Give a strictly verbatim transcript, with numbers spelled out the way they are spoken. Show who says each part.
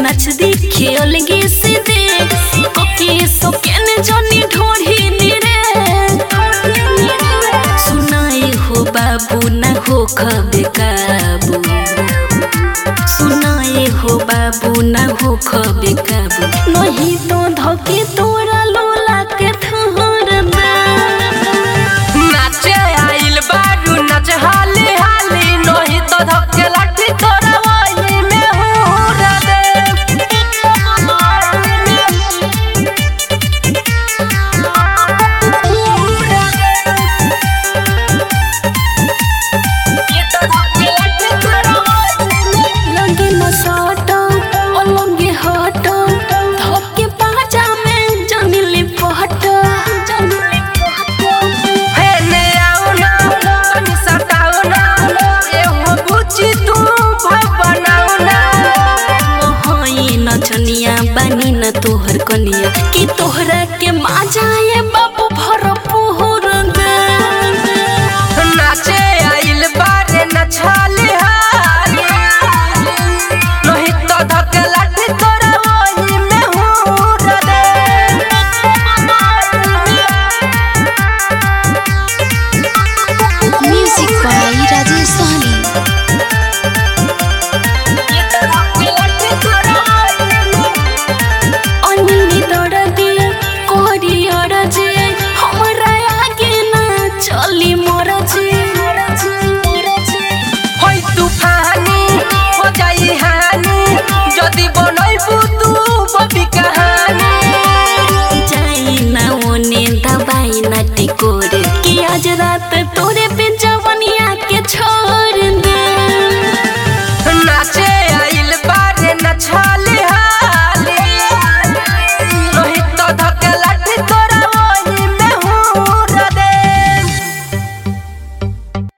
Speaker 1: नाच दिखे अलगे से दे कोके सो केने जनी ढोढ़ी नीरे सुनाई हो बाबू ना हो खबे काबू सुनाई हो बाबू ना हो खबे काबू नहीं तो धके तोरा लोला के थोर दा
Speaker 2: नाचे आइल बारू नाच हाली हाली नहीं तो धके लाठी तोरा वही में हुरा दे ये तो धके लाठी तोरा
Speaker 1: लगे न सटो अलगे हटो धके पाजा में जनिली पहटो जनिली पहटो
Speaker 2: हे ने आओ ना तनी सताओ ना ए हो बुची तू भवनाओ ना
Speaker 1: मोहई न छनिया बानी न तोहर कनिया